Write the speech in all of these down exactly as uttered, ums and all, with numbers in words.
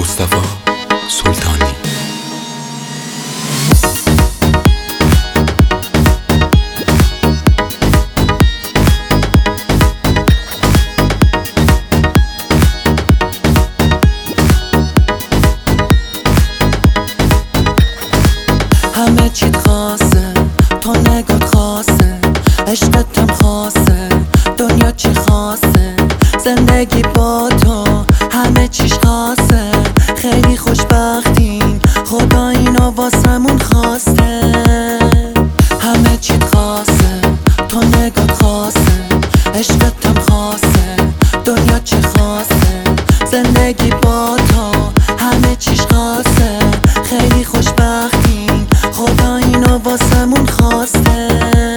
مصطفی سلطانی. همه چیت خاصه، تو نگات خاصه، عشقتم خاصه، دنیا چی خاصه، زندگی با تو همه چیش خاصه، خیلی خوشبختیم خدا اینو واسمون خواسته. همه چیت خاصه، تو نگات خاصه، عشقتم خاصه، دنیا چی خاصه، زندگی با تو همه چیش خاصه، خیلی خوشبختیم خدا اینو واسمون خواسته.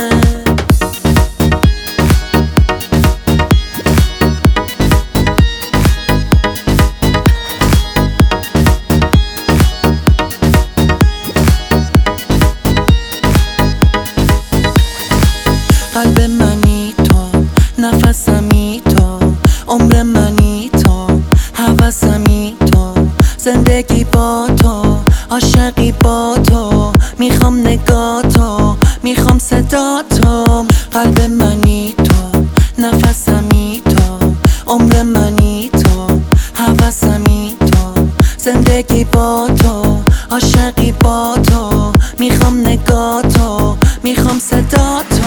قلب منی تو، نفسمی تو، عمر منی تو، هوسمی تو، زندگی با تو، عاشقی با تو، میخوام نگاه تو، میخوام صدا تو. قلب منی تو، نفسمی تو، عمر منی تو، هوسمی تو، زندگی با تو، عاشقی با تو، میخوام نگاه تو، میخوام صدا تو.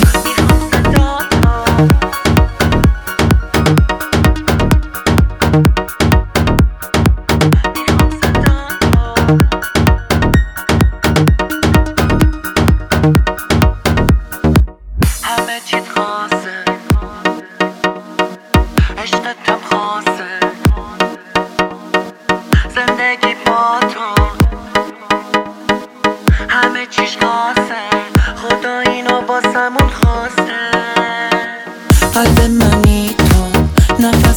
همه چیت خاصه، عشقتم خاصه، زندگی با تو همه چیش خاصه، خدا اینو واسمون خواسته. قلب منی تو، نفس